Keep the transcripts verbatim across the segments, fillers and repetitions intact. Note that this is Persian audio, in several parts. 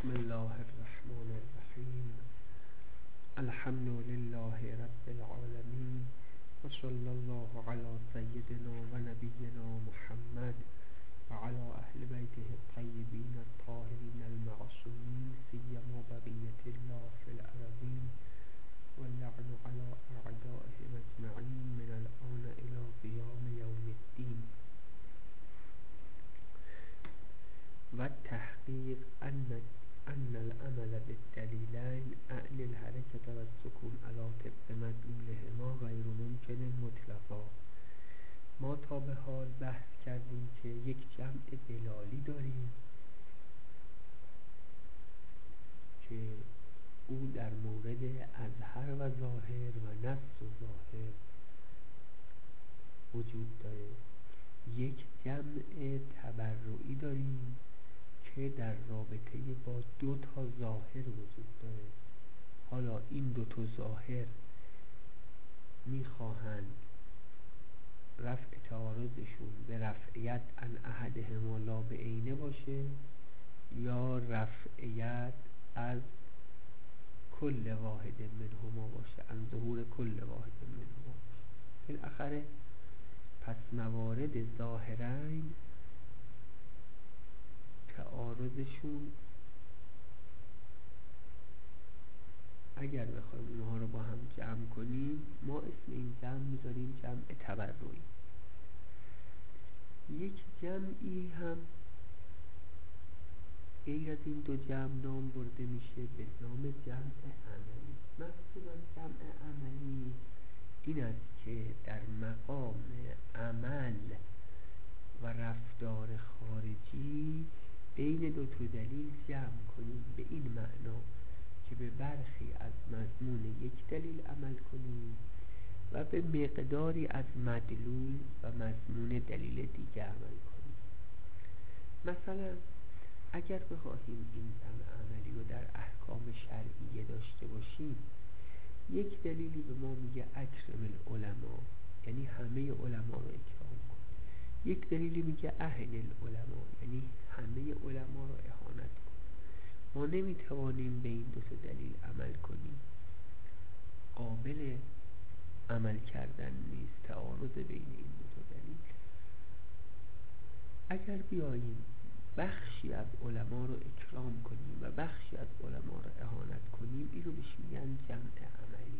بسم الله الرحمن الرحیم. الحمد لله رب العالمین و صلی الله علی سیدنا و نبینا محمد و علی اهل بیته الطیبین الطاهرین المعصومین سیما بقیة الله فی الارضین و اللعن علی اعدائهم اجمعین من الآن الی قیام یوم الدین. و تحقیق ان ان العمل بالدلیلین اعلی الحرکت و السکون علی طبق مدلولهما غیر ممکن مطلقا. ما تا به حال بحث کردیم که یک جمع دلالی داریم که او در مورد اظهر و ظاهر و نص و ظاهر وجود داره. یک جمع تبرعی داریم که در رابطه با دو تا ظاهر وجود داره. حالا این دو تا ظاهر میخواهند رفع تعارضشون به رفعیت ان احدهما لا بعینه باشه یا رفعیت از کل واحد منهما باشه، ان ظهور کل واحد منهما باشه. بالاخره پس موارد ظاهرین تعارضشون اگر بخوایم اونها رو با هم جمع کنیم، ما اسم این جمع میذاریم جمع تبرعی. یک جمعی هم غیر از این دو جمع نام برده میشه به نام جمع عملی. مقصود از جمع عملی این است که در مقام عمل و رفتار خارجی بین دو تا دلیل جمع کنیم، به این معنا که به برخی از مضمون یک دلیل عمل کنیم و به مقداری از مدلول و مضمون دلیل دیگه عمل کنیم. مثلا اگر بخواهیم این جمع عملی رو در احکام شرعیه داشته باشیم، یک دلیلی به ما میگه اکرم العلماء، یعنی همه علما رو اکرام کن. یک دلیلی میگه اهن العلماء، یعنی همه علما رو اهانت کن. ما نمیتوانیم به این دو تا دلیل عمل کنیم، قابل عمل کردن نیست تعارض بین این دو تا دلیل. اگر بیاییم بخشی از علما رو اکرام کنیم و بخشی از علما رو اهانت کنیم، این رو بهش میگن جمع عملی.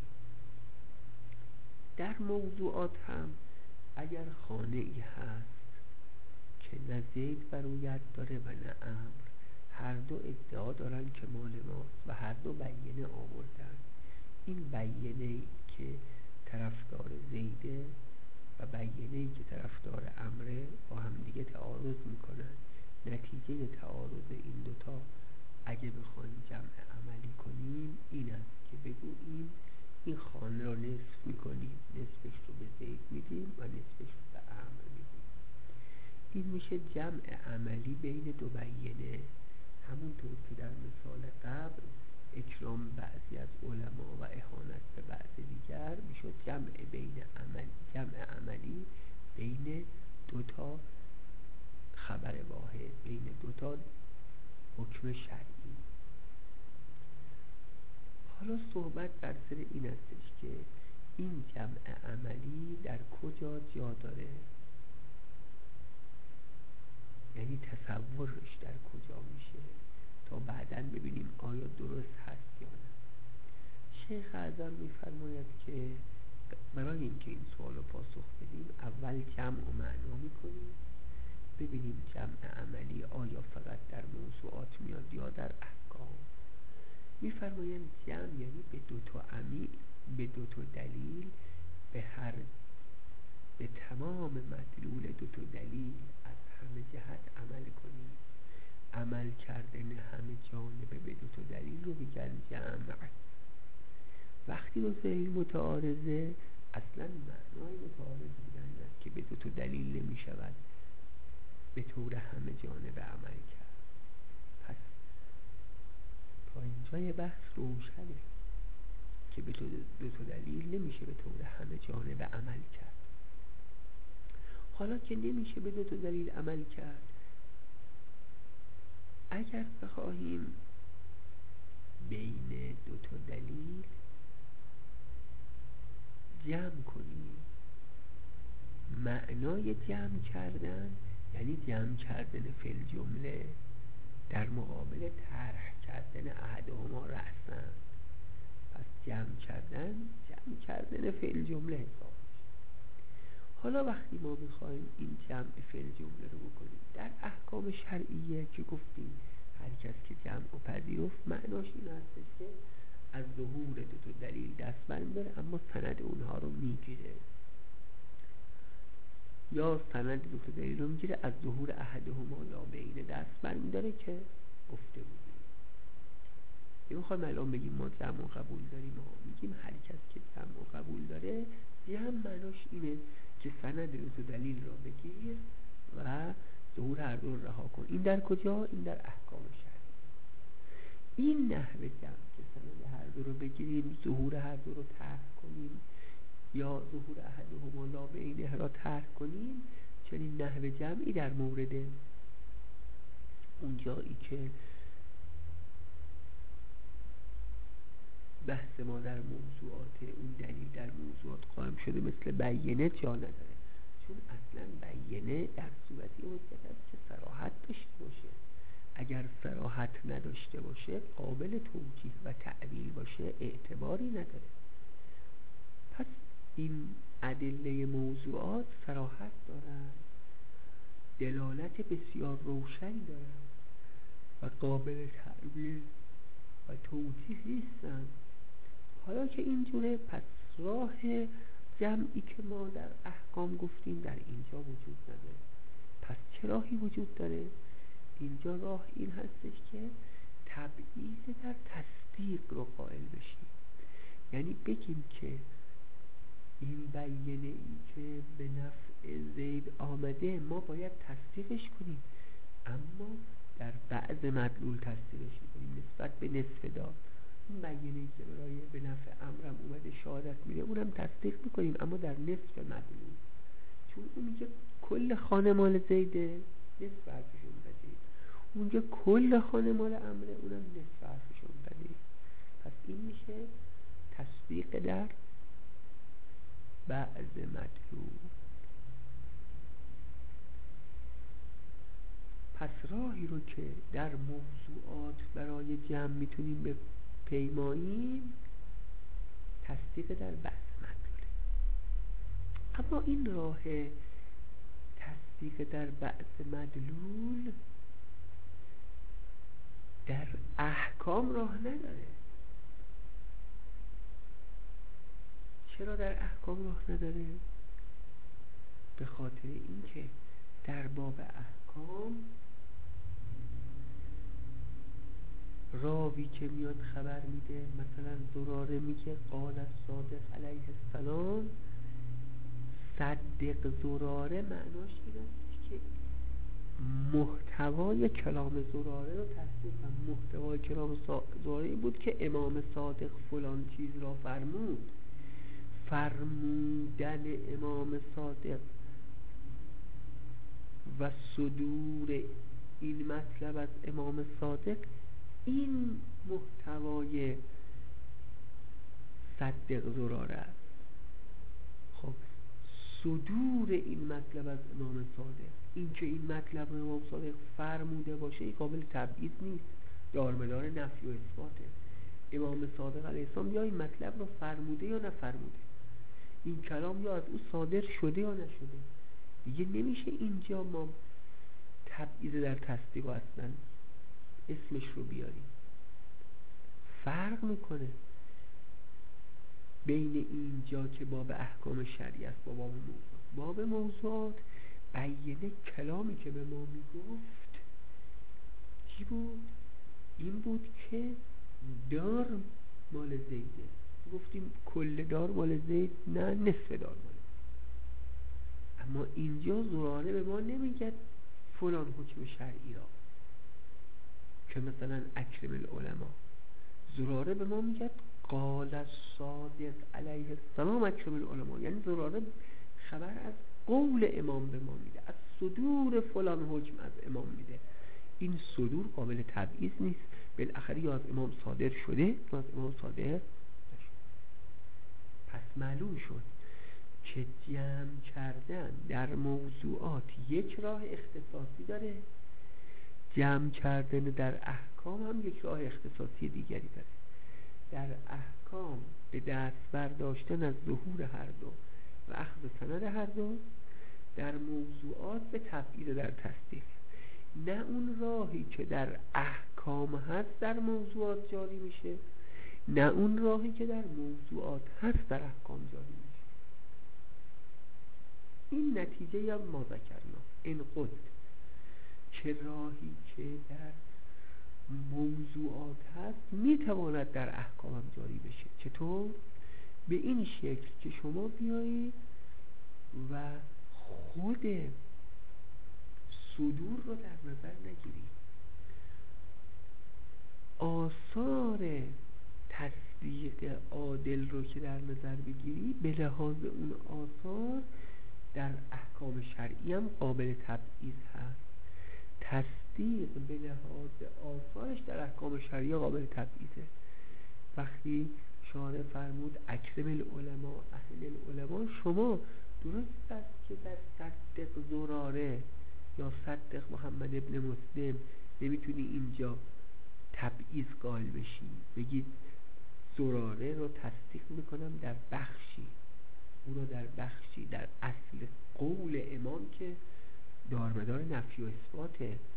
در موضوعات هم اگر خانه‌ای هست که نه زید برویت داره و نه عمرو، هر دو ادعا دارن که مال ماست و هر دو بیینه آوردن، این بیینه‌ای که طرفدار زیده و بیینه‌ای که طرفدار عمره با هم دیگه تعارض میکنن. نتیجه تعارض این دوتا اگه بخوایم جمع عملی کنیم این است که بگوییم این خانه رو نصف میکنیم، نصفش رو به زید میدیم و نصفش رو به عمرو میدیم. این میشه جمع عملی بین دو بیینه. همونطور که در مثال قبل اکرام بعضی از علما و اهانت به بعض دیگر میشد جمع بین عمل جمع عملی بین دو تا خبر واحد، بین دو تا حکم شرعی. حالا صحبت بر سر این استش که این جمع عملی در کجا جا داره، یعنی تصورش در کجا میشه، تا بعداً ببینیم آیا درست هست یا نه. شیخ اعظم میفرماید که برای اینکه این سوال رو پاسخ بدیم اول جمع و معنا میکنیم، ببینیم جمع عملی آیا فقط در موضوعات میاد یا در احکام. میفرمایند جمع یعنی به دو تا عمی به دو تا دلیل به هر به تمام مدلول دو تا دلیل از همه جهت عمل کنیم. عمل کردن همه جانبه به دو تا دلیل رو میگن جمع. وقتی دو تا دلیل متعارضه، اصلا معنای متعارض بودن است که به دو تا دلیل نمیشود به طور همه جانبه عمل کرد. پس تا اینجای بحث روشنه که به دو تا دلیل نمیشه به طور همه جانبه عمل کرد. حالا که نمیشه به دو تا دلیل عمل کرد، اگر بخواهیم بین دو تا دلیل جمع کنیم. معنای جمع کردن یعنی جمع کردن فعل جمله در مقابل طرح کردن احدهما رأساً. پس جمع کردن جمع کردن فعل جمله حساب میشه. حالا وقتی ما میخوایم این جمع فعل جمله رو بکنیم در احکام شرعیه که گفتیم هر کس که جمع و پذیرفت معناش این هستش که از ظهور دو تا دلیل دست برمی‌داره اما سند اونها رو میگیره، یا سند دو تا دلیل رو میگیره از ظهور احدهما لا بین دست برمی‌داره که گفته بودیم. میخوایم الان بگیم ما جمع و قبول داریم، ما میگیم هر کس که جمع و قبول داره جمع معناش اینه که سند دو تا دلیل رو بگیر و ظهور هر دو رو رها کن. این در کجا؟ این در احکام شرعی. این نحوه جمع که سند هر دو رو بگیریم، ظهور هر دو رو ترک کنیم یا ظهور احدهما لا بینه را ترک کنیم، چنین نحوه جمعی در مورد اون جایی که بحث ما در موضوعات اون دلیل در موضوعات قائم شده مثل بیینه جا نداره، چون اصلا بیینه در صورتی حجت است که صراحت داشته باشه. اگر صراحت نداشته باشه، قابل توجیه و تعبیل باشه، اعتباری نداره. پس این ادله موضوعات صراحت دارن، دلالت بسیار روشنی دارن و قابل تعبیل و توجیه نیستن. حالا که اینجوره، پس راه جمعی که ما در احکام گفتیم در اینجا وجود نداره. پس چه راهی وجود داره؟ اینجا راه این هستش که تبعیض در تصدیق رو قائل بشیم، یعنی بگیم که این بیینه ای که به نفع زید آمده ما باید تصدیقش کنیم، اما در بعض مدلول تصدیقش کنیم نسبت به نصف دار. این بیینه ای که برای به نفع امرم اومده شهادت میده اونم تصدیق میکنیم، اما در نصف مدلول، چون اون میگه کل خانه مال زیده، نصف حرفشون بدید. اونجا کل خانه مال امره، اونم نصف حرفشون بدید. پس این میشه تصدیق در بعض مدلول. پس راهی رو که در موضوعات برای جمع میتونیم به پیماییم تصدیق در بعض مدلوله. اما این راه تصدیق در بعض مدلول در احکام راه نداره. چرا در احکام راه نداره؟ به خاطر اینکه در باب احکام راوی که میاد خبر میده، مثلا زراره میگه قال الصادق علیه السلام، صدق زراره، معناش این است که محتوای کلام زراره رو تصدیق کنه. محتوای کلام زراره این بود که امام صادق فلان چیز را فرمود. فرمودن امام صادق و صدور این مطلب از امام صادق، این محتوای صدق زراره است. خب صدور این مطلب از امام صادق، این که این مطلب امام صادق فرموده باشه، این قابل تبعیض نیست، دارمدار نفی و اثباته. امام صادق علیه السلام یا این مطلب رو فرموده یا نفرموده، این کلام یا از او صادر شده یا نشده. دیگه نمیشه اینجا ما تبعیض در تصدیق اصلا اسمش رو بیاریم. فرق میکنه بین اینجا که باب احکام شرعی است با باب موضوعات. باب موضوعات بیینه کلامی که به ما میگفت چی بود؟ این بود که دار مال زیده. گفتیم کل دار مال زید، نه نصف دار مال. اما اینجا زراره به ما نمیگه فلان حکم شرعی را، که مثلا اکرم العلماء، زراره به ما میگه قال الصادق علیه السلام اکرم العلماء، یعنی زراره خبر از قول امام به ما میده، از صدور فلان حکم از امام میده. این صدور قابل تبعیض نیست، بالاخره یا از امام صادر شده یا از امام صادر نشده. پس معلوم شد که جمع کردن در موضوعات یک راه اختصاصی داره، جمع کردن در احکام هم یک راه اختصاصی دیگری داره. در احکام به دست برداشتن از ظهور هر دو و اخذ سند هر دو، در موضوعات به تبعیض در تصدیق. نه اون راهی که در احکام هست در موضوعات جاری میشه، نه اون راهی که در موضوعات هست در احکام جاری میشه. این نتیجه یا ما ذکرنا این قلت که راهی که در موضوعات هست میتواند در احکام هم جاری بشه. چطور؟ به این شکل که شما بیایید و خود صدور رو در نظر نگیرید، آثار تصدیق عادل رو که در نظر بگیری، به لحاظ اون آثار در احکام شرعی هم قابل تبعیض هست. تصدیق به لحاظ آثارش در احکام شرعی قابل تبعیضه. وقتی شارع فرمود اکرم العلماء اهل العلماء، شما درست است که در صدق زراره یا صدق محمد ابن مسلم نمیتونی اینجا تبعیض قائل بشی، بگید زراره رو تصدیق میکنم در بخشی، او رو در بخشی، در اصل قول امام که دارمدار نفی و اثبات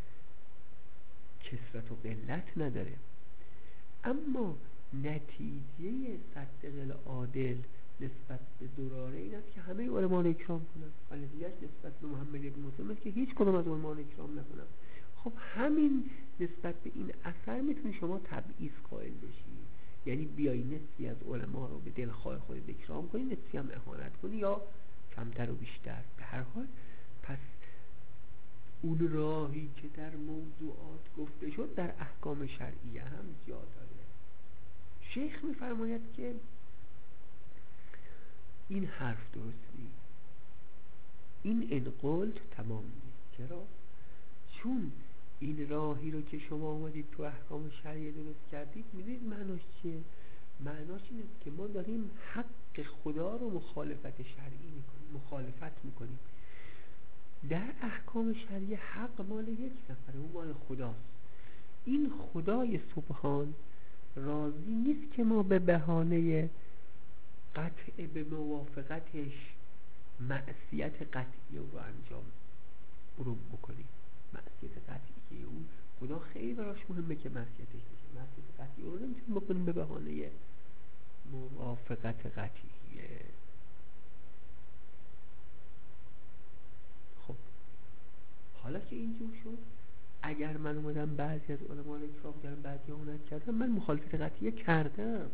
کثرت و قلت نداره. اما نتیجه صدق العادل نسبت به زراره این است که همه علما رو اکرام کنن و نتیجهش نسبت به محمد ابن مسلم است که هیچ کدوم از علما رو اکرام نکنن. خب همین نسبت به این اثر میتونی شما تبعیض قائل بشی، یعنی بیایی نسبی از علما رو به دلخواه خودت اکرام کنی، نسبی هم اهانت کنی یا کمتر و بیشتر. به هر حال پس اون راهی که در موضوعات گفته شد در احکام شرعیه هم جا داره. شیخ میفرماید که این حرف درست نیست، این انقلت تمام نیست. چرا؟ چون این راهی رو که شما آمدید تو احکام شرعیه درست کردید، میدونید معناش چیه؟ معناش اینه که ما داریم حق خدا رو مخالفت شرعی میکنیم، مخالفت میکنیم. در احکام شرعی حق مال یک نفره، اون مال خداست. این خدای سبحان راضی نیست که ما به بهانه قطع به موافقتش معصیت قطعی رو انجام رو بکنیم. معصیت قطعی اون خدا خیلی براش مهمه که معصیتش بشه. معصیت قطعی رو نمیتونیم بکنیم به بهانه موافقت قطعیه. خب حالا که اینجور شد، اگر من اومدم بعضی از علما رو اکرام کردم، بعضی اهانت کردم، من مخالفت قطعیه کردم.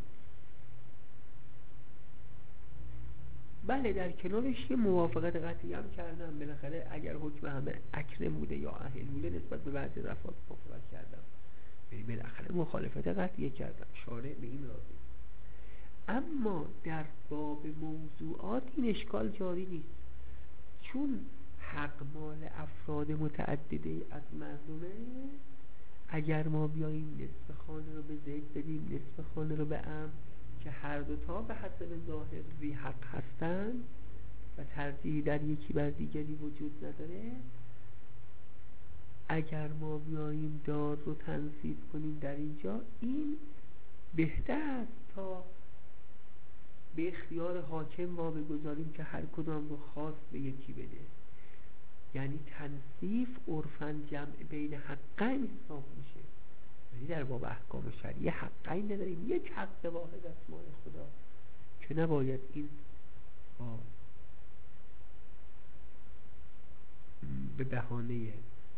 بله در کنارش یه موافقت قطعی هم کردم، بالاخره اگر حکم همه اکرم بوده یا اهل بوده نسبت به بعضی رفعات موافقت کردم، یعنی بالاخره مخالفت قطعی کردم. شارع به این راضی. اما در باب موضوعات این اشکال جاری نیست، چون حق مال افراد متعدده از مردمه. اگر ما بیاییم نصف خانه رو به زید بدیم، نصف خانه رو به عم، که هر دوتا به حسب ظاهر ذی حق هستن و ترجیحی در یکی بر دیگری وجود نداره، اگر ما بیاییم دار رو تنصیب کنیم در اینجا، این بهتر است تا به اختیار حاکم واقع گذاریم که هر کدام رو خواست به یکی بده. یعنی تنصیف عرفاً جمع بین حقین حساب میشه، یعنی در باب احکام شرعی حقین نداریم، یک حق واحد از مال خدا که نباید این با به بهانه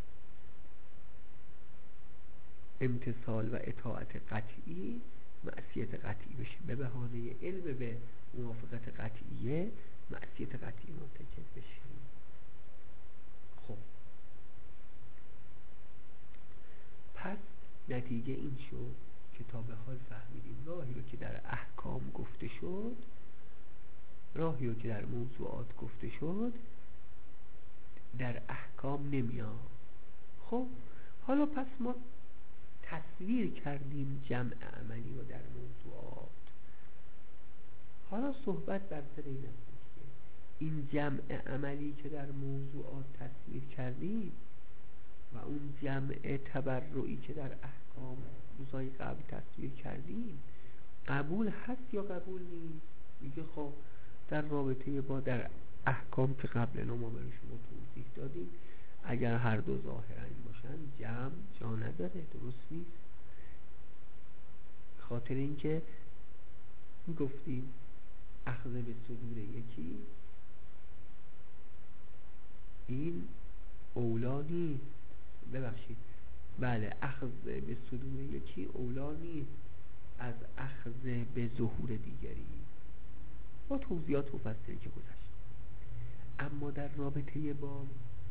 امتثال و اطاعت قطعی معصیت قطعی بشه، به بهانه علم به موافقت قطعیه معصیت قطعی مرتکب بشه. خب پس نتیجه این شد که تا به حال فهمیدیم راهی رو که در احکام گفته شد، راهی رو که در موضوعات گفته شد، در احکام نمیاد. خب حالا پس ما تصویر کردیم جمع عملی رو در موضوعات. حالا صحبت بر سر این است که این جمع عملی که در موضوعات تصویر کردیم و اون جمع تبرعی که در احکام روزهای قبل تصویر کردیم قبول هست یا قبول نیست؟ میگه خب در رابطه با در احکام که قبل ما برای شما توضیح دادیم اگر هر دو ظاهرا باشن جمع جا نداره، درست نیست. خاطر اینکه گفتیم اخذ به صدور یکی این اولا نیست، ببخشید بله اخذ به صدور یکی اولا نیست از اخذ به ظهور دیگری با توضیحات مفصلی که گذشت. اما در رابطه با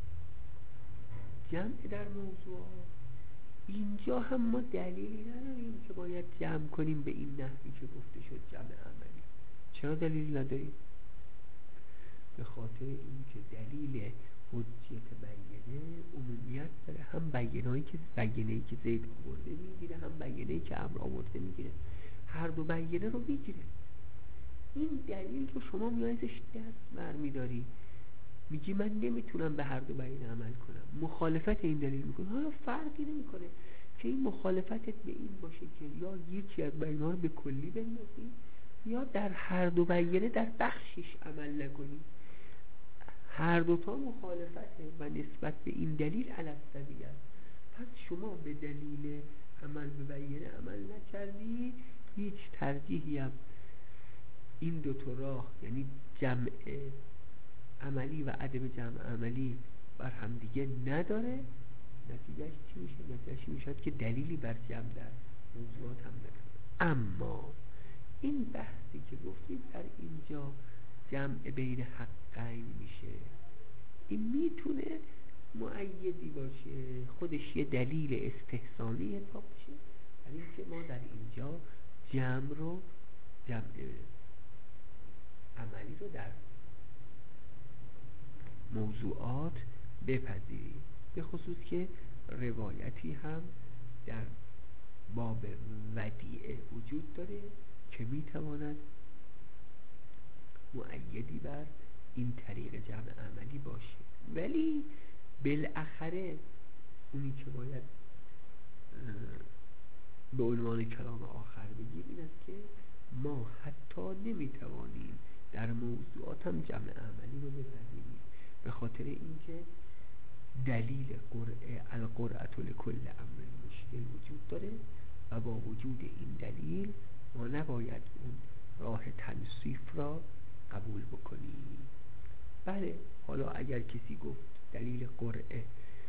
جمع در موضوع اینجا هم ما دلیلی نداریم که باید جمع کنیم به این نحوی که گفته شد جمع عملی. چرا دلیل نداریم؟ به خاطر اینکه دلیل حجیت بیانه عمومیت داره، هم بیانه‌ای که بیانه‌ای که زید آورده میگیره هم بیانه‌ای که عمرو آورده میگیره، هر دو بیانه رو میگیره. این دلیل رو شما میایزش دست برمیداری میگی من نمیتونم به هر دو بیانه عمل کنم، مخالفت این دلیل میکنه. حالا فرقی نمیکنه که این مخالفتت به این باشه که یا یکی از بیانه رو به کلی بندازی یا در هر دو بیانه در بخشش عمل نکنی، هر دوتا مخالفته و نسبت به این دلیل علف‌طبیعی است. پس شما به دلیل عمل به بیانه عمل نکردی، هیچ ترجیحی هم این دو تا راه یعنی جمع عملی و عدم جمع عملی بر هم دیگه نداره. نتیجهش چی میشه؟ نتیجهش میشه که دلیلی بر جمع در موضوعات هم نداره. اما این بحثی که گفتید در اینجا جمع بین حقین میشه، این میتونه مؤیدی باشه، خودش یه دلیل استحسانی حساب بشه، برای اینکه ما در اینجا جمع رو جمع عملی رو در موضوعات بپذیریم، به خصوص که روایتی هم در باب ودیعه وجود داره که میتواند مؤیدی بر این طریق جمع عملی باشه. ولی بالاخره اونی که باید به عنوان کلام آخر بگیم این است که ما حتی نمیتوانیم در موضوعات هم جمع عملی رو بپذیریم، به خاطر اینکه دلیل قرعه القرعة لکل امر مشکل وجود داره و با وجود این دلیل ما نباید اون راه تنصیف را قبول بکنیم. بله حالا اگر کسی گفت دلیل قرعه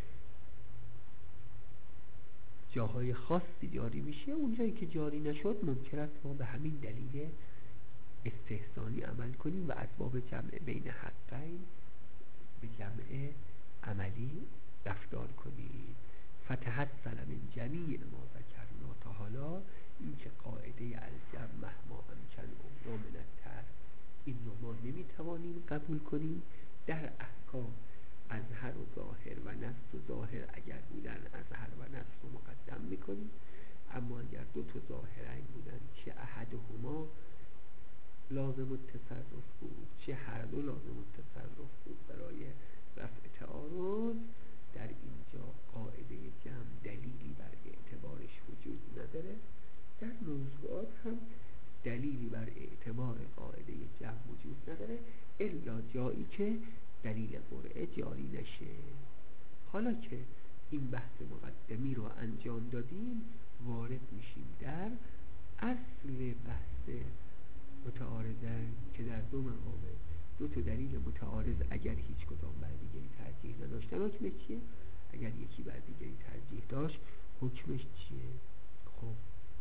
جاهای خاصی جاری میشه، اونجایی که جاری نشد ممکن است ما به همین دلیل استحسانی عمل کنیم و اسباب جمع بین حقین به جمع عملی رفتار کنیم. فتحصل من جمیع ما ذکرنا تا حالا این که قاعده الجمع مهما امکن و من الترک این رو ما نمیتوانیم قبول کنیم. در احکام اظهر و ظاهر و نص و ظاهر اگر بودن اظهر و نص رو مقدم میکنیم، اما اگر دو تا ظاهرین بودن چه احدهما لازم التصرف بود چه هر دو لازم التصرف بود برای رفع تعارض، در اینجا قاعده جمع دلیلی بر اعتبارش وجود نداره. در موضوعات هم دلیلی بر اعتبار قاعده جمع وجود نداره الا جایی که دلیل قرعه جاری نشه. حالا که این بحث مقدمی رو انجام دادیم وارد میشیم در اصل بحث متعارضه که در دو مقابل دو تا دلیل متعارض اگر هیچ کدام بر دیگری ترجیح نداشتن حکمش چیه؟ اگر یکی بر دیگری ترجیح داشت حکمش چیه؟ خب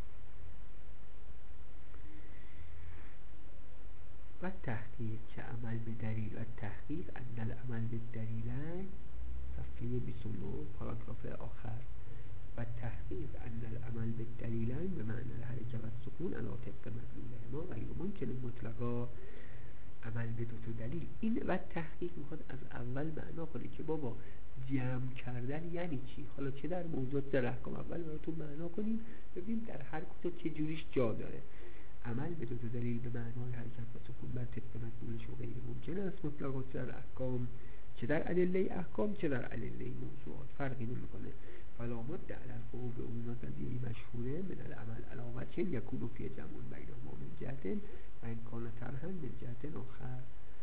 و تحقیق که عمل به دلیل و تحقیق ان العمل به دلیلن صفحه بیست و نه پاراگراف آخر و تحقیق ان العمل به دلیلن به معنی الحرکت و سکون علی طبق مدلوله ما غیر ممکن مطلقا عمل به دو تا دلیل. این بعد تحقیق میخواد از اول معنا کنه که بابا جمع کردن یعنی چی. حالا چه در موضوعات در احکام اول براتون معنا کنیم ببینیم در هر کدوم چه جوریش جا داره. عمل به دو تا دلیل به معنای حرکت و سکون بر طبق مدلولش و غیر ممکن است مطلقات در احکام، چه در ادله احکام چه در ادله موضوعات فرقی نمیکنه. فلا مد علی القول به عموم قضیه مشهوره من العمل علامت چه یکون فی جمع بینهما من جهت و این کان طرحا من جهت آخر.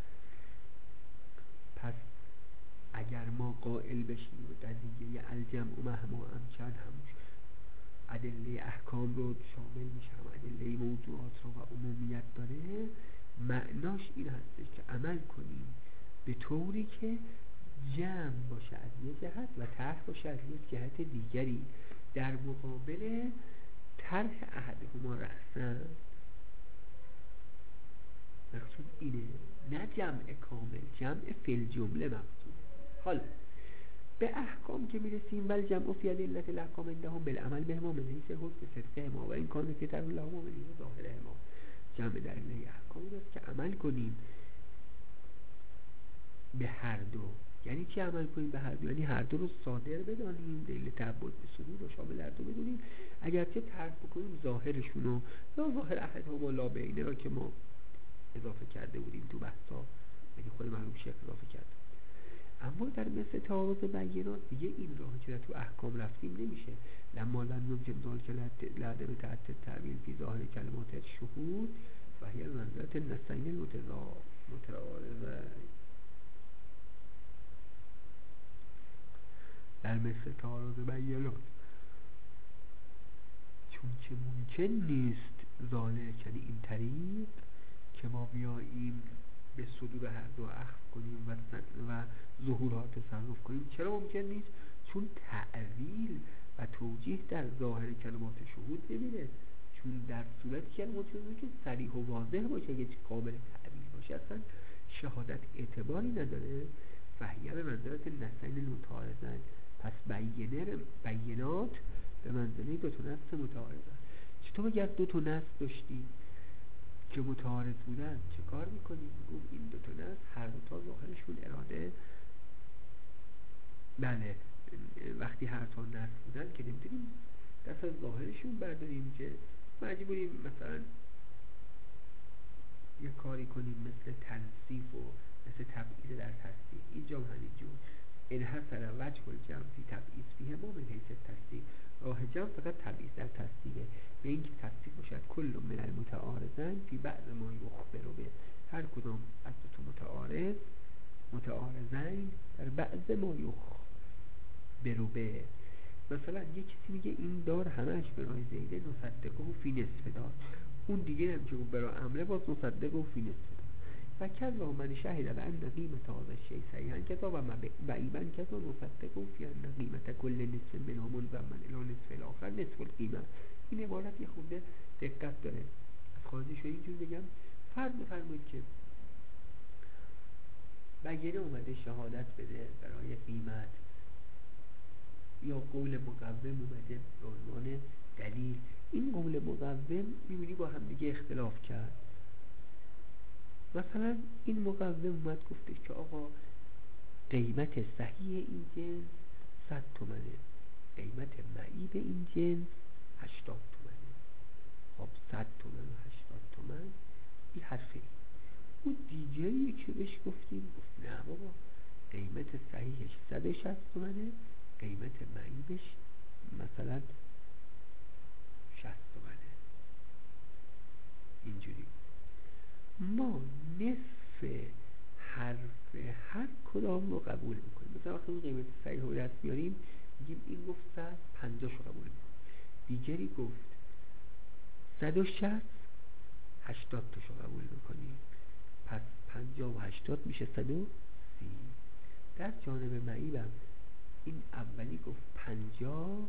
پس اگر ما قائل بشیم و قضیه الجمع و مهما امکن هم ادله احکام رو شامل میشه، هم ادله موضوعات رو و عمومیت داره، معناش این هستش که عمل کنیم به طوری که جمع باشه از یه جهت و طرح باشه از یه جهت دیگری، در مقابل طرح احدهما رأساً. مقصود اینه، نه جمع کامل، جمع فی الجمله مقصود. حالا به احکام که میرسیم، بل جمع فی ادلة الاحکام عندهم بالعمل بهما من حیث حسن صدقهما و این کان فی تر لهما من حیث ظاهرهما. جمع در ادله احکام است که عمل کنیم به هر دو. یعنی چی عمل کنیم به هر دو؟ یعنی هر دو رو صادر بدانیم، دلیل تعبد به صدور رو شامل هر دو بدونیم، اگرچه طرح بکنیم ظاهرشونو یا ظاهر احدهما لا بینه را که ما اضافه کرده بودیم تو بحثا، یعنی خود معلوم شیخ اضافه کرده. اما در مثل تعارض بینات دیگه این راه که تو احکام رفتیم نمیشه. لما لم یمکن ذلک لعدم تعدد تعبیر فی ظاهر کلمات الشهود و هی منزلت النصین المتعارض. در مثل تعارض بینات چون که ممکن نیست ذالک، یعنی این طریق که ما بیاییم به صدور هر دو اخذ کنیم و, و ظهورها تصرف کنیم. چرا ممکن نیست؟ چون تعویل و توجیه در ظاهر کلمات شهود نمیره. چون در صورت کلمات شهود که صریح و واضح باشه، اگه قابل تعویل باشه اصلا شهادت اعتباری نداره. فهیه به منزلت نصین المتعارضین، پس بینات به منزله دو تا نص متعارضن. چطور اگر دو تا نص داشتی که متعارض بودن چه کار میکنیم؟ میگم این دو تا نص هر دو تا ظاهرشون اراده، بله وقتی هر تا نص بودن که نمیتونیم دست از ظاهرشون برداریم، که مجبوریم مثلا یه کاری کنیم مثل تنصیف و مثل تبعیض در تصدیق. اینجا هم همینجور انحصر وجه الجمع فی تبعیض فیه ما من حیث تصدیق. راه جمع فقط تبعیض در تصدیقه، به اینکه تصدیق باشد کل من المتعارضین فی بعض ما یخبر به، هر کدام از دو تا متعارض متعارضین در بعض ما یخبر به. مثلا یک کسی میگه این دار همش برای زیده نصدقه و فی نصف دار، اون دیگه هم که برای عمله باز نصدقه و فی نصف دار. و کذا من شهد بأن قیمت هذا الشیء صحیحا کذا و بعیبا کذا نصدقه فی ان قیمت کل نصف منها منضمن الی نصف الاخر نصف القیمه. این عبارت یه خورده دقت داره. از خارجش رو اینجور بگم، فرض بفرمایید که بگیره اومده شهادت بده برای قیمت، یا قول مقوم اومده به عنوان دلیل. این قول مقوم میبینی با هم دیگه اختلاف کرد. مثلا این مقوم اومد گفته که آقا قیمت صحیح این جنس صد تومنه، قیمت معیب این جنس هشتاد تومنه. خب صد تومن و هشتاد تومن این حرفه. اون دیگری که بهش گفتیم گفت نه بابا قیمت صحیحش صد و شصت تومنه، قیمت معیبش مثلا شصت تومنه. اینجوری ما نصف حرف هر کدام رو قبول میکنیم. مثلا وقتی اون قیمت صحیح رو دست میاریم میگیم این گفت صد، پنجاش رو قبول میکنیم. دیگری گفت صد و شصت، هشتاد تاش رو قبول میکنیم. پس پنجاه و هشتاد میشه صد و سی. در جانب معیبم این اولی گفت پنجاه،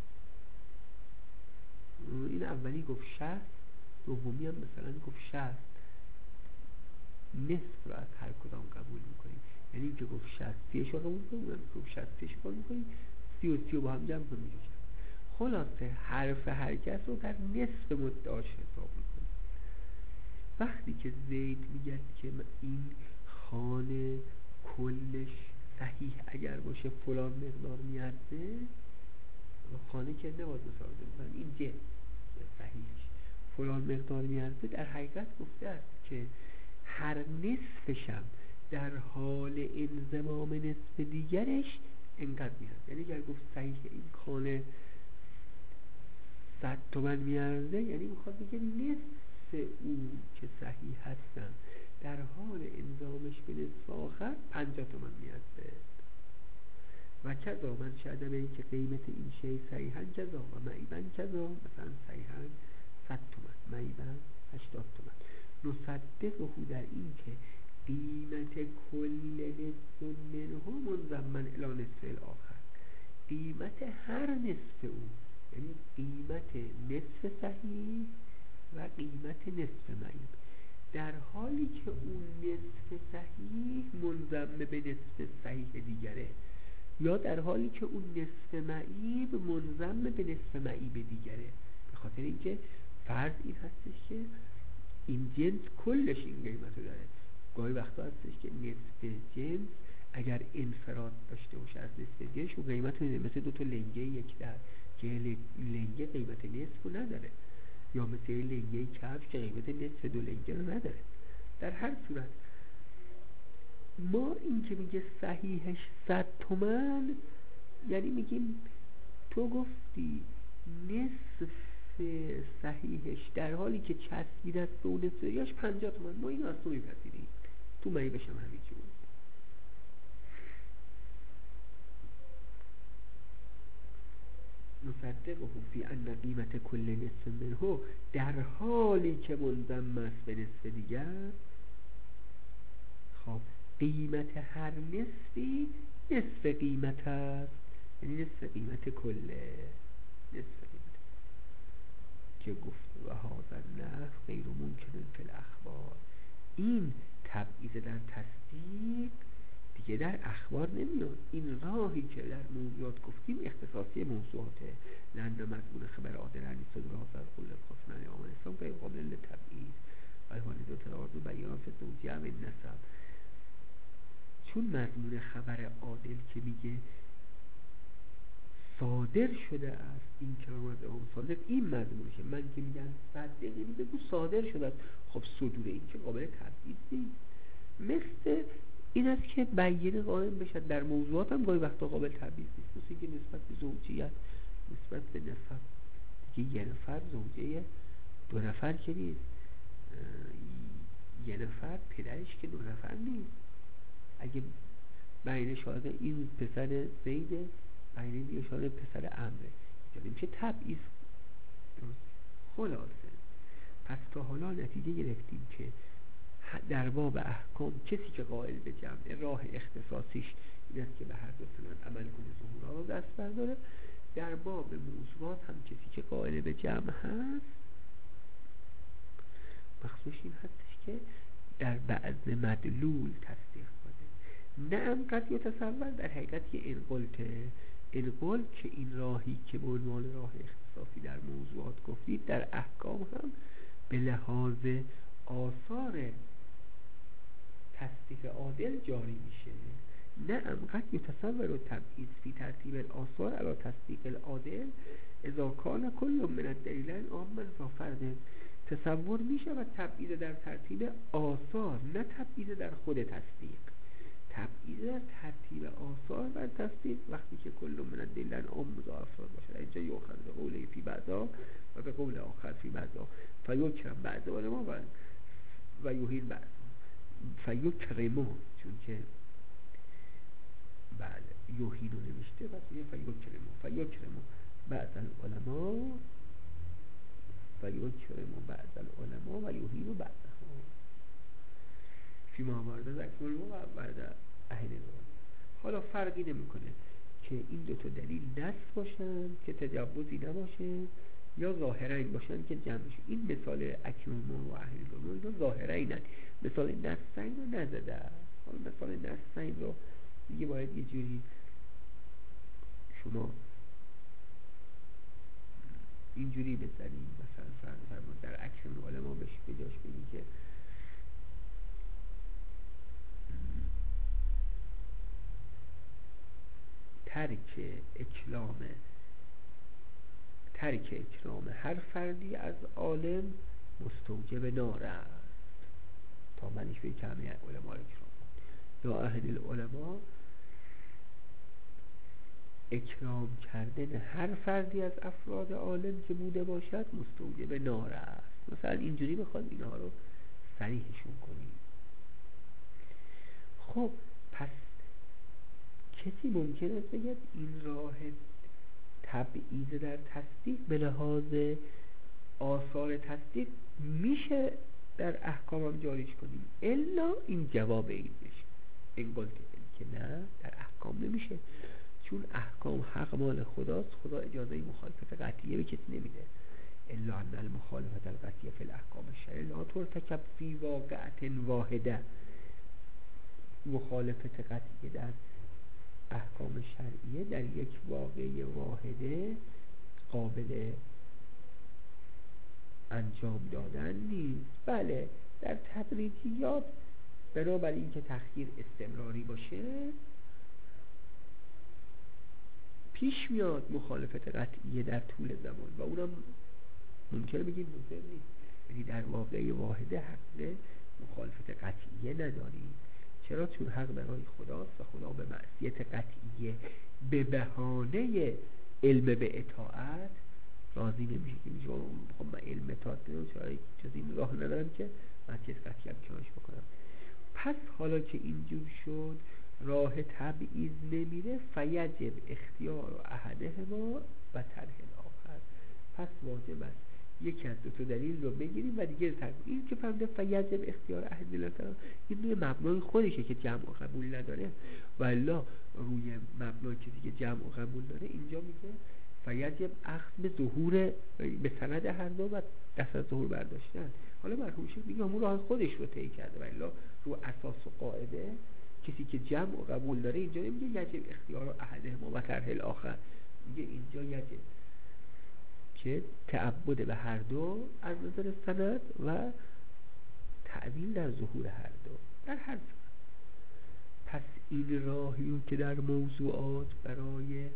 این اولی گفت شصت، دومی هم مثلا گفت شصت. نصف رو از هر کدام قبول میکنیم. یعنی این که گفت شصت سیش رو قبول میکنیم، اونم گفت شصت سیش رو قبول میکنیم، سی و سی رو با هم جمع کنیم میشه. خلاصه حرف هر کس رو در نصف مدعاش حساب میکنیم. وقتی که زید میگه که این خانه کلش صحیح اگر باشه فلان مقدار میارزه، خانه که نباید مثال بزنم، این جنس صحیحش فلان مقدار میارزه، در حقیقت گفته است که هر نصفشم در حال انضمام نصف دیگرش انقدر میارزه. یعنی اگر گفت صحیح این خانه صد تومن میارزه، یعنی میخواد بگه نصف اون که صحیح هستن در حال انضامش به نصف آخر پنجاه تومن میارزه. و کذا من شهده به این که قیمت این شی صحیحاً کذا و معیباً کذا، مثلا صحیحاً صد تومن، معیباً هشتاد تومن. نصدقه در این که قیمت کل نصف منه منضمن الی نصف الاخر، قیمت هر نصف اون، یعنی قیمت نصف صحیح و قیمت نصف معیب، در حالی که اون نصف صحیح منضم به نصف صحیح دیگره، یا در حالی که اون نصف معیب منضم به نصف معیب دیگره. به خاطر اینکه فرض این هستش که این جنس کلش این قیمت رو داره. گاهی وقتا هستش که نصف جنس اگر انفراد داشته باشه از نصف جنس، اون قیمت رو مثل دو تا لنگه یک در که لنگه قیمت نصف رو نداره، یا مثل لنگه کفش که قیمت نصف دو لنگه رو نداره. در هر صورت ما این که میگه صحیحش صد تومن، یعنی میگیم تو گفتی نصف صحیحش در حالی که چسبیده است به اون نصف دیگه‌اش پنجاه تومن، ما اینو از تو میپذیریم، تو مایی بشم همین جور. نصدقه فی ان قیمت کل نصف منه، در حالی که منضم است به نصف دیگر. خب قیمت هر نصفی نصف قیمت است، یعنی نصف قیمت کله، نصف قیمت که گفت و هذا النحو غیر ممکن فی الاخبار. این تبعیض در تصدیق دیگه در اخبار نمیاد. این راهی که در موضوعات گفتیم اختصاصی موضوعاته، لأن مضمون خبر عادل عنی صدور حاضر قول خصمانی آمن اسلام غیر قابل لتبعیض و حالی دو تراز و بیان فی زوجیه و نسب. چون مضمون خبر عادل که میگه صادر شده است این کرامت امام صادق، این مضمونشه. من که میگم صادق یعنی بگو صادر شده است. خب صدور این که قابل تبعیض نیست. مثل این است که بیانه قائم بشه در موضوعات هم گاهی وقتا قابل تبعیض نیست. مثل اینکه نسبت به زوجیت، نسبت به نسب دیگه یه نفر زوجه دو نفر که نیست، یه نفر پدرش که دو نفر نیست. اگه بیانه شاهده این پسر زیده، بیانه دیگه شاهده پسر عمره، اینجا میشه تبعیض. خلاصه پس تا حالا نتیجه گرفتیم که در باب احکام کسی که قائل به جمع، راه اختصاصیش این است که به هر دو سند عمل کنه، ظهورها رو دست برداره. در باب موضوعات هم کسی که قائل به جمع هست، مخصوص این هستش که در بعض مدلول تصدیق کنه. نه انقدر یتصور در حقیقت یه انقلته انقل که این راهی که به عنوان راه اختصاصی در موضوعات گفتید در احکام هم به لحاظ آثار تصدیق عادل جاری میشه. نه انقدر یتصور و تبعیض فی ترتیب الاثار علی تصدیق العادل اذا کان کل من الدلیلین عاما ذا فرد. تصور میشه و تبعیض در ترتیب آثار، نه تبعیض در خود تصدیق. تبعیض در ترتیب آثار و تصدیق وقتی که کل من الدلیلین عام ذا افراد باشه. اینجا یؤخذ به قوله فی بعضا و به قول آخر فی بعضا فیکرم بعض علما و و یهین بعض فیکرمو، چون که بله یهینو نوشته و فیکرمو فیکرمو بعض العلماء فیکرمو بعض العلماء و یهینو بعض فی ما ورد ذکر و ورد اهل العلم. حالا فرقی نمیکنه که این دو تا دلیل نص باشن که تجوزی نباشه، یا ظاهرا این باشن که جمع شد. این مثال اکنون و اهل العلم اینا ظاهرا اینن، مثال نصین رو نزده. حالا مثال نصین رو دیگه باید یه جوری شما اینجوری بزنیم، مثلا فرض در اکرم علما بهش بجاش بگی که ترک اکرام ترک اکرام هر فردی از عالم مستوجب نار است، تا منش به کمی علما اکرام یا اهل العلماء اکرام کردن هر فردی از افراد عالم که بوده باشد مستوجب نار است. مثلا اینجوری بخواد اینها رو صریحشون کنیم. خب پس کسی ممکن است بگه این راه تبعیض در تصدیق به لحاظ آثار تصدیق میشه در احکام هم جاریش کنیم، الا این جواب این بشه این گلت که نه در احکام نمیشه، چون احکام حق مال خداست، خدا اجازه مخالفت قطعیه به کسی نمیده. الا ان المخالفت القطعیه فی الاحکام الشرعیه لا ترتکب فی واقعه واحده. مخالفت قطعیه در احکام شرعیه در یک واقعه واحده قابل انجام دادن نیست. بله در تدریجیات بنابراین اینکه تخییر استمراری باشه پیش میاد مخالفت قطعیه در طول زمان و اونم ممکنه بگیم ممکن نیست، یعنی در واقعه واحده حق مخالفت قطعیه نداریم. چرا؟ چون حق برای خداست و خدا به معصیت قطعیه به بهانه علم به اطاعت راضی نمیشه که میشه خب من علم اطاعت ندارم، چرا جز این راه ندارم که معصیت قطعیه هم کنارش بکنم. پس حالا که اینجور شد راه تبعیض نمیره، فیجب اختیار احدهما و طرح الاخر. پس واجب است یکی از دو تا دلیل رو بگیریم و دیگه ترک. این که فهمده فیجب اختیار احدهما این روی مبنای خودشه که جمع و قبول نداره، و الا روی مبنای چیزی که جمع و قبول داره اینجا میگه فیجب اخذ به ظهور به سند هر دو و دست از ظهور برداشتن. حالا مرحوم شیخ میگه همون راه خودش رو طی کرده و الا رو اساس و قاعده کسی که جمع و قبول داره اینجا نمیگه یجب اختیار احدهما و طرح الاخر، میگه اینجا یجب که تعبد به هر دو از نظر سند و تعویل در ظهور هر دو در هر دو. پس این راهی که در موضوعات برای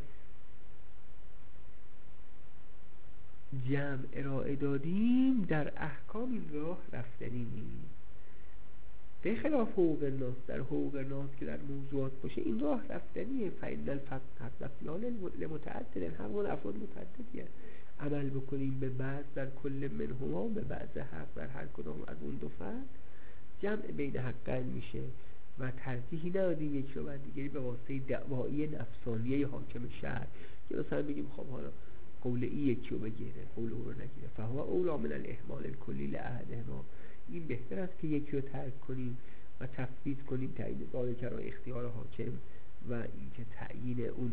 جمع ارائه دادیم در احکام این راه رفتنی نیست، به خلاف حقوق الناس. در حقوق الناس که در موضوعات باشه این راه رفتنیه. فإن الفقه حق لمتعدد، حق مال افراد متعددیه، عمل بکنیم به بعض در کل منهما به بعض حق در هر کدام از اون دو فرد جمع بین حقین میشه و ترجیحی ندادیم یک رو بر دیگری به واسطه دعوایی نفسانیه حاکم شهر که مثلا بگیم خب حالا قول این یکی رو بگیره قول او رو نگیره، فهو اولا من الاحمال الکلی لأحدهما. این بهتر است که یکی رو ترک کنیم و تفویض کنیم تعیین ذالک را اختیار حاکم و اینکه تعیین اون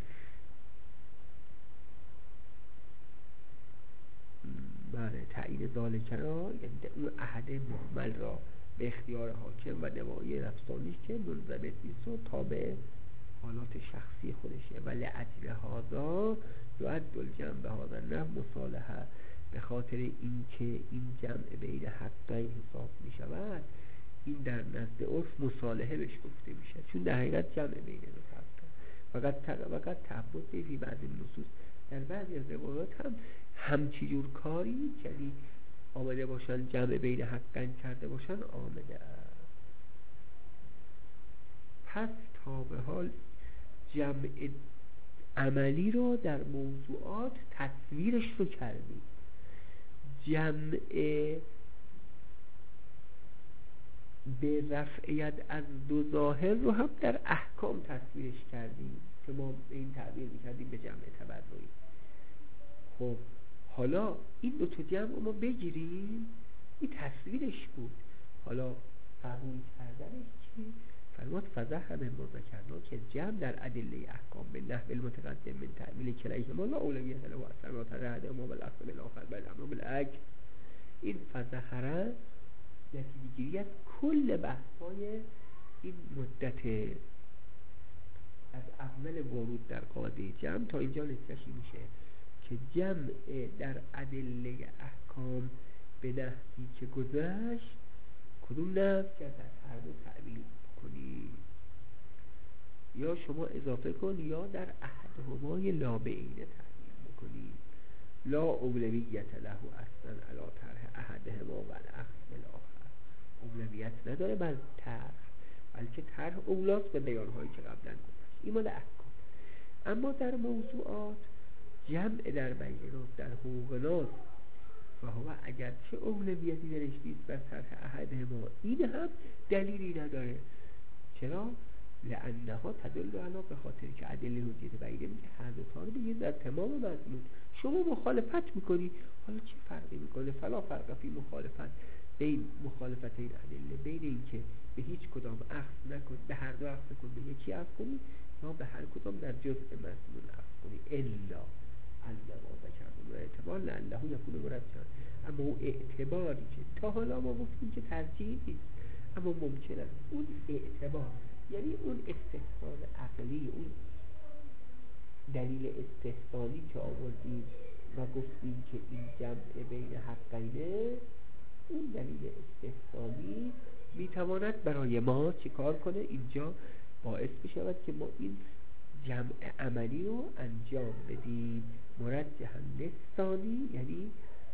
بله تعیین ذالک را یعنی اون احد محمل را به اختیار حاکم و نمایی نفسانیش که منضبط نیست و تابع حالات شخصی خودشه. و لعجل هذا یعد الجمع به هذا النحو مصالحه، به خاطر اینکه این جمع بین حقین حساب می شود این در نزد عرف مصالحه بهش گفته میشه، چون در حقیقت جمع بین دو حق وقت وقت تعبد فی بعضی نصوص در بعضی از روایات هم همچی جور کاری یعنی آمده باشن جمع بین حقین کرده باشن آمده است. پس تا به حال جمع عملی رو در موضوعات تصویرش رو کردیم، جمع به رفعیت از دو ظاهر رو هم در احکام تصویرش کردیم که ما این تعبیر میکردیم به جمع تبرعی. خب حالا این دو تا جمع رو ما بگیریم این تصویرش بود، حالا قبول کردنش چی؟ فرمات فضح به ما ذکرنا که جمع در ادله احکام به نحو المتقدم من تعمیل کلیهما لا اولویت له و اثرات رعد ما بالاخر بالاخر بالامر بالعکس. این فضحره نتیجه‌گیری از کل بحث‌های این مدت از اول ورود در قاعده جمع تا اینجا نتیجه‌ش میشه که جمع در ادله احکام به نحوی که گذشت کدوم نحو که از هر دو تعبیر کنی، یا شما اضافه کن یا در احدهمای لا بعینه تعبیر بکنی. لا اولویت له اصلا علی طرح احدهما و الاخذ بالاخر، اولویت نداره بر طرح، بلکه طرح اولاست به بیانهایی که قبلا گذشت. این مال احکام. اما در موضوعات جمع در بیانات در حقوق ناس و هو اگرچه اولویتی درش نیست بر طرح احدهما، این هم دلیلی نداره. چرا؟ لانها تدل علی، به خاطر که ادله حجت بیانه میگه هر دو تا رو بگید در تمام مضمون. شما مخالفت میکنی، حالا چه فرقی میکنه؟ فلا فرق فی مخالفت بین مخالفت این ادله، بین این که به هیچ کدام اخذ نکن، به هر دو اخذ کن، به یکی اخذ کنی، یا به هر کدام در جزء مضمون اخذ کنی. الا انما ذکرتم اعتبار لعله یکون مرجحا، اما اون اعتباری که تا حالا ما گفتیم که ترجیح نیست، اما ممکن است اون اعتبار، یعنی اون استحسان عقلی، اون دلیل استحسانی که آوردیم و گفتیم که این جمع بین حقینه، اون دلیل استحسانی میتواند برای ما چیکار کنه؟ اینجا باعث بشود که ما این جمع عملی رو انجام بدیم. مرجحا للثانی، یعنی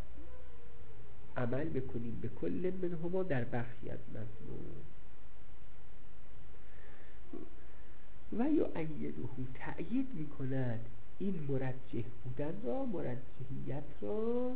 عمل بکنیم به کل منهما در بخشی از مضمون. و یؤیده، تأیید میکند این مرجح بودن را، مرجحیت را،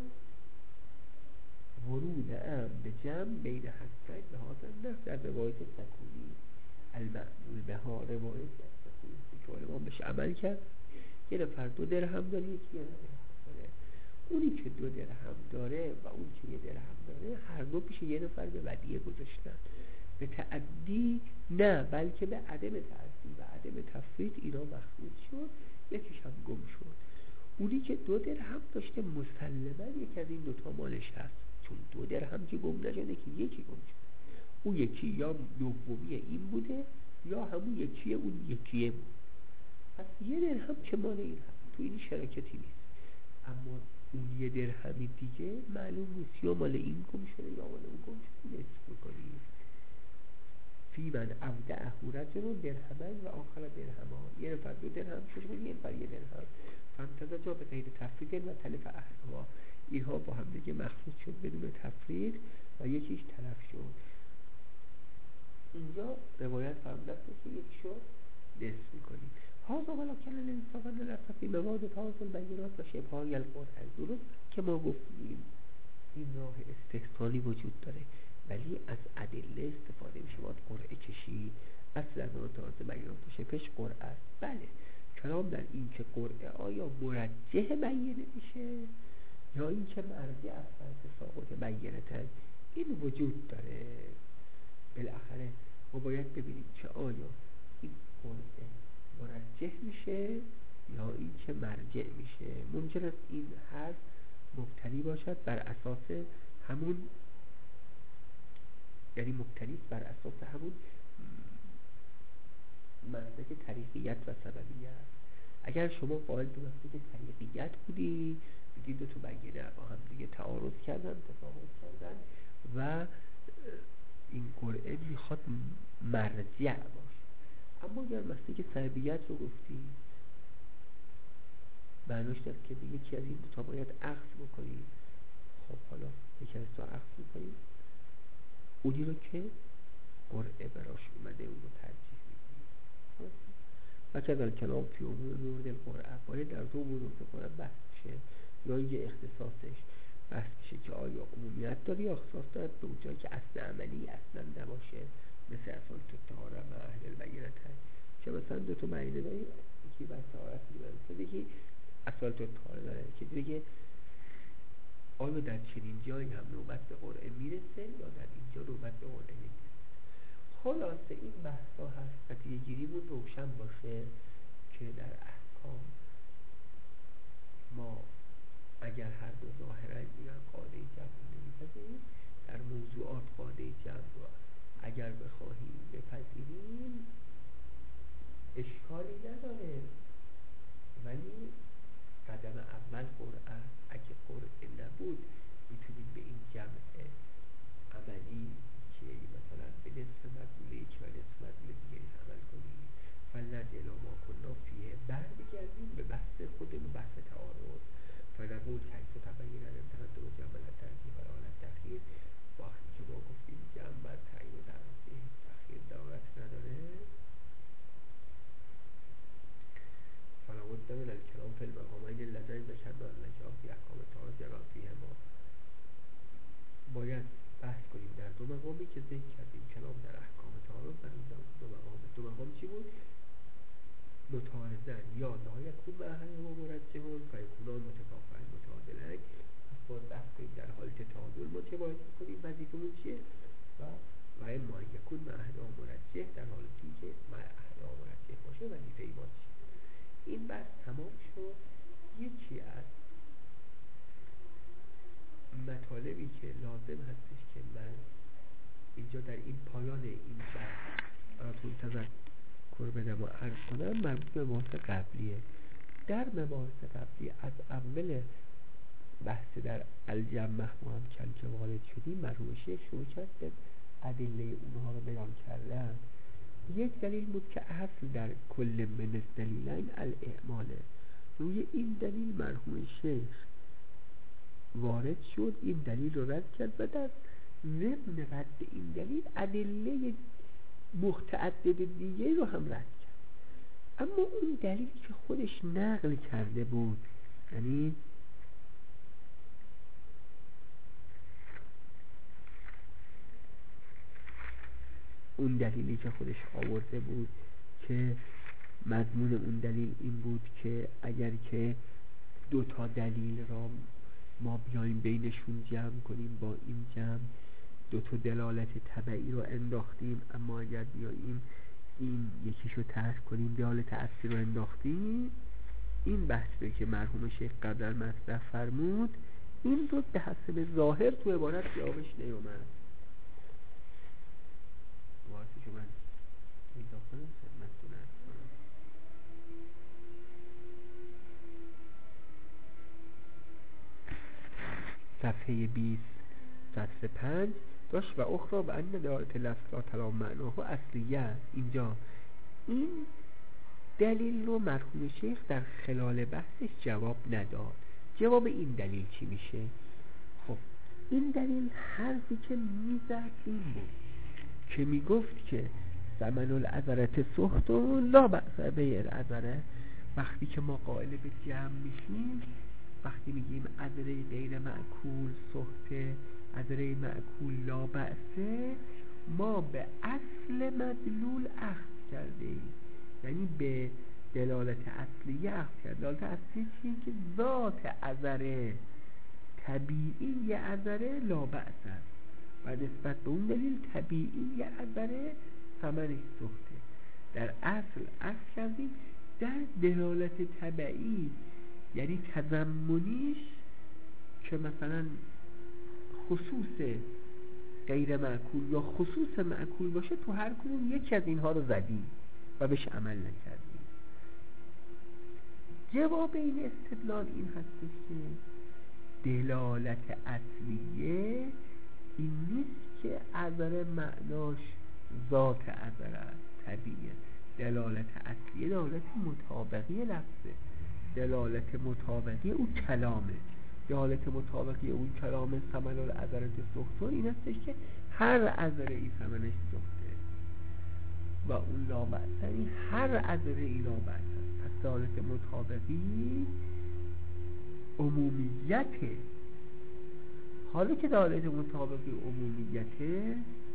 ورود ام به جمع بین حقین به هذا النحو در روایت سکونی المعمول به ها، روایت سکونی که علمان بهش عمل کرد. یه نفر دو درهم داره، یکی یه درهم داره. اونی که دو درهم داره و اون که یه درهم داره، هر دو پیش یه نفر به ودیعه گذاشتن. به تعدی نه، بلکه به عدم تعدی و عدم تفرید اینا مخصوص شد، یکیش هم گم شد. اونی که دو درهم داشته مسلماً یکی از این دوتا مالش هست، چون دو درهم که گم نشده که یکی گم شد. اون یکی یا دومی این بوده یا همون یکی اون یکیه بود. پس یه درهم که مال این هست، تو این شراکتی نیست. اما اون یه درهمی دیگه معلوم نیست یا مال این گم شده یا مال اون گم شده، نصف میکنید. فی من اودعه رجل درهمن و آخر درهما، یه نفر دو درهم شد، یه نفر یه درهم. فانتزا جا به غیر تفرید و تلف اهلها، اینها با هم دیگه مخصوص شد بدون تفرید و یکیش تلف شد. اینجا روایت فرمودن که یکی شد نصف میکنیم. هازا ولا کلن الانصافا للاسفی مواد تازل بینات و شبهای القرآن. درست که ما گفتیم این راه استحسانی وجود داره، ولی از ادله استفاده میشه. باید قرعه کشی، اصل از اون تازه بیانات و شبهش قرعه است. بله، کلام در این که قرعه آیا مرجح بیانه میشه یا این که مرجع از فرض ساقط بیانه تن، این وجود داره. بالاخره ما باید ببینیم که آیا این قرعه مرجح میشه یا این که مرجع میشه. ممکن است این حرف مبتنی باشد بر اساس همون، یعنی مبتنی بر اساس همون مسلک طریقیت و سببیت. اگر شما قائل به مسلک طریقیت بودی، بگید دو تا بیانه با هم دیگه تعارض کردن، تفاوت کردن و این قرعه میخواد مرجع باشه. اما اگر مسلک سببیت رو گفتی، معناش داره که به یکی از این دو تا باید اخذ بکنی. خب حالا یکی از دو اخذ بکنی، اونی رو که قرعه براش اومده اون رو ترجیح میدی. و کذال کلام فی امور مورد القرعه، باید در دو مورد قرعه بحث شه، یا اینکه اختصاصش بحث شه که آیا عمومیت داره یا اختصاص داره به اونجایی که اصل عملی اصلا نباشه، مثل اصلا تو طهاره و اهل البینه که مثلا دو تا بیانه داری، یکی بر طهارت میبنده، یکی اصلا تو طهاره داره که دیگه آیا در چنین جایی هم نوبت به قرعه میرسه یا در اینجا نوبت به قرعه نمیرسه. خلاصه این بحثا هست و دیگه گیریمون روشن باشه که در احکام ما اگر هر دو ظاهرا میگن قاعده جمع نمیپذیریم، در موضوعات قاعده جمع رو اگر بخواهیم بپذیریم اشکالی نداره، ولی قدم اول قرعه جامعه نبود میتونیم به این جمع عملی که مثلا به نصف مدلوله که و نصف مدلوله دیگری عمل کنیم فلنرجع الی ما کنا فیه برمیگردیم به بحث خودمون، بحث تعارض. فنقول کیف تبین الامتحان و جمع الترجیح و حالت تأخیر. وقتی که ما گفتیم جمع بر تعیین و تأخیر دارت نداره، فلابد من الکلام فی المقامین اللذین ذکرنا النجاح فی احکام تعارض جمع فیهما. باید بحث کنیم در دو مقامی که ذکر کردیم کلام در احکام تعارض در دو مقام. دو مقام چی بود؟ متعارضن یا لا یکون معهن و مرجحون فیکونان متکافئین متعادلین. پس باید بحث کنیم در حالت تعادل متمایز کنیم وظیفمون چیه و و اما یکون معهن و مرجح در حالتی که معهن و مرجح باشه وظیفه ما چیه. این بحث تمام شد. یکی از مطالبی که لازم هستش که من اینجا در این پایان این بحث براتون تذکر بدم و عرض کنم مربوط به مباحث قبلیه. در مباحث قبلی از اول بحث در الجمع ما هم چند که وارد شدیم مرحوم شیخ شروع کرد به ادله اونها رو بیان کردن. یک دلیل بود که اصل در کل من دلیلین الاعماله. روی این دلیل مرحوم شیخ وارد شد، این دلیل رو رد کرد و در ضمن رد این دلیل ادله متعدد دیگه رو هم رد کرد. اما اون دلیلی که خودش نقل کرده بود، یعنی اون دلیلی که خودش آورده بود که مضمون اون دلیل این بود که اگر که دو تا دلیل را ما بیایم بینشون جمع کنیم، با این جمع دو تا دلالت تبعی رو انداختیم، اما اگر بیاییم این یکیشو ترک کنیم دلالت اصلی رو انداختیم، این بحث رو که مرحوم شیخ قبلا مطرح فرمود این رو به حسب ظاهر تو عبارت جوابش نیومد. واسه که من پیدا کنم خدمتتون عرض کنم. صفحه بیست صفحه پنج داشت و اخرى به ان دلالت لفظ لا تلام معناه اصلیه. اینجا این دلیل رو مرحوم شیخ در خلال بحثش جواب نداد. جواب این دلیل چی میشه؟ خب این دلیل حرفی که میزد این بود که میگفت که ثمن العذرت سخت و لا بأس به العذره. وقتی که ما قائل به جمع میشیم، وقتی میگیم عذره غیر معکول سخته، عذره معکول لا بأسه، ما به اصل مدلول اخذ کردیم، یعنی به دلالت اصلی اخذ کرد. دلالت اصلی چیه؟ که ذات عذره طبیعی عذره لا بأس است و نسبت به اون دلیل طبیعی عذره ثمنش سخته. در اصل اخذ کردیم در دلالت طبیعی، یعنی تضمنیش که مثلا خصوص غیر معکول یا خصوص معکول باشه، تو هر کدوم یکی از اینها رو زدیم و بهش عمل نکردیم. جواب این استدلال این هستش که دلالت اصلیه این نیست که عذر معناش ذات عذر است طبیعیه. دلالت اصلیه دلالت مطابقی لفظه، دلالت مطابقی اون کلامه. دلالت مطابقی اون کلام ثمن العذرت سختون این هستش که هر عذره ای ثمنش سخته و اون لا بأسنی هر عذره ای لا بأس است. پس دلالت مطابقی عمومیته. حالا که دلالت مطابقی عمومیته،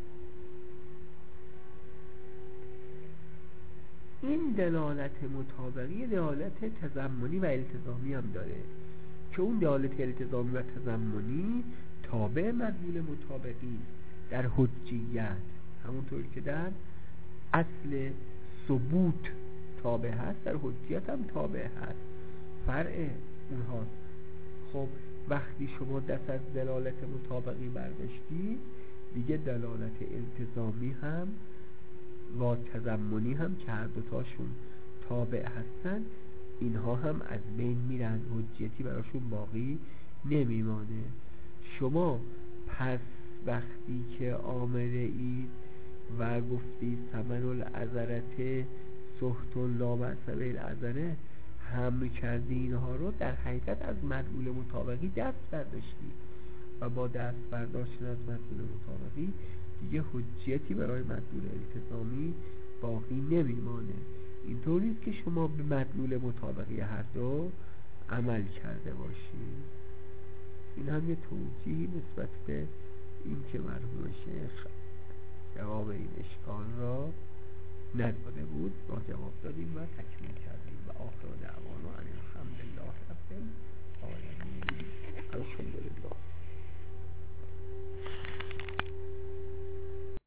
این دلالت مطابقی دلالت تضمنی و التزامی هم داره که اون دلالت التزامی و تضمنی تابع مدلول مطابقی در حجیت، همونطور که در اصل ثبوت تابع هست در حجیت هم تابع هست، فرع اونها. خب وقتی شما دست از دلالت مطابقی برداشتی، دیگه دلالت التزامی هم و تضمنی هم که هر دوتاشون تابع هستن اینها هم از بین میرن، حجیتی براشون باقی نمیمانه. شما پس وقتی که آمده اید و گفتی ثمن العذرت سخت لا مأسبه العذره، حمل کردی اینها رو، در حقیقت از مدلول مطابقی دست برداشتی و با دست برداشتن از مدلول مطابقی دیگه حجیتی برای مدلول التزامی باقی نمیمانه. اینطور نیست که شما به مدلول مطابقی هر دو عمل کرده باشید. این هم یه توضیحی نسبت به این که مرحوم شیخ جواب این اشکال را نداده بود، ما جواب دادیم و تکمیل کردیم.